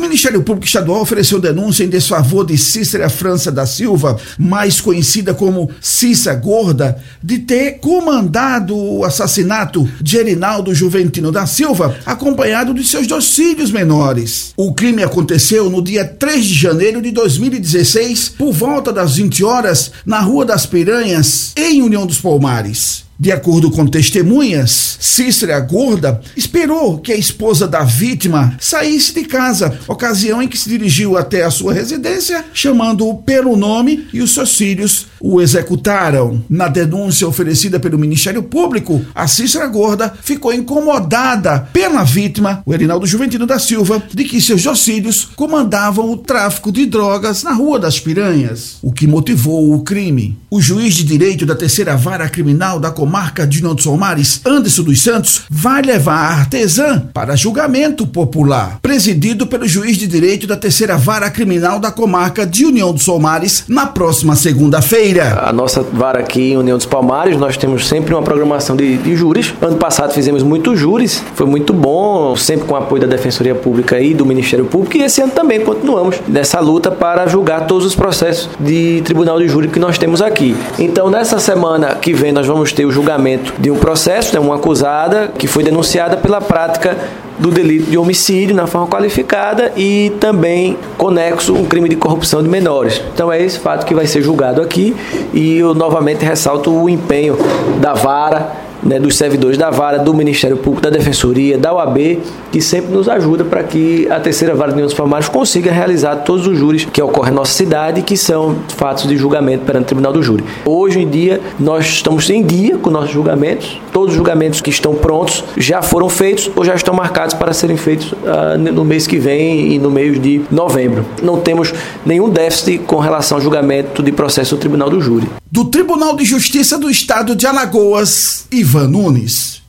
Ministério Público Estadual ofereceu denúncia em desfavor de Cícera França da Silva, mais conhecida como Cissa Gorda, de ter comandado o assassinato de Erinaldo Juventino da Silva, acompanhado de seus 2 filhos menores. O crime aconteceu no dia 3 de janeiro de 2016, por volta das 20 horas, na Rua das Piranhas, em União dos Palmares. De acordo com testemunhas, Cícera Gorda esperou que a esposa da vítima saísse de casa, ocasião em que se dirigiu até a sua residência, chamando-o pelo nome, e os seus filhos o executaram. Na denúncia oferecida pelo Ministério Público, a Cícera Gorda ficou incomodada pela vítima, o Erinaldo Juventino da Silva, de que seus 2 filhos comandavam o tráfico de drogas na Rua das Piranhas, o que motivou o crime. O juiz de direito da 3ª Vara Criminal da Comarca de União dos Palmares, Anderson dos Santos, vai levar a artesã para julgamento popular, presidido pelo juiz de direito da 3ª Vara Criminal da Comarca de União dos Palmares, na próxima segunda-feira. A nossa vara aqui em União dos Palmares, nós temos sempre uma programação de júris. Ano passado fizemos muitos júris, foi muito bom, sempre com o apoio da Defensoria Pública e do Ministério Público, e esse ano também continuamos nessa luta para julgar todos os processos de tribunal de júri que nós temos aqui. Então, nessa semana que vem, nós vamos ter o julgamento de um processo, uma acusada que foi denunciada pela prática do delito de homicídio na forma qualificada e também conexo um crime de corrupção de menores. Então é esse fato que vai ser julgado aqui, e eu novamente ressalto o empenho da vara, dos servidores da vara, do Ministério Público, da Defensoria, da OAB, que sempre nos ajuda para que a 3ª Vara de União dos Palmares consiga realizar todos os júris que ocorrem na nossa cidade, que são fatos de julgamento perante o Tribunal do Júri. Hoje em dia, nós estamos em dia com nossos julgamentos. Todos os julgamentos que estão prontos já foram feitos ou já estão marcados para serem feitos no mês que vem e no mês de novembro. Não temos nenhum déficit com relação ao julgamento de processo do Tribunal do Júri. Do Tribunal de Justiça do Estado de Alagoas, Ivan Nunes.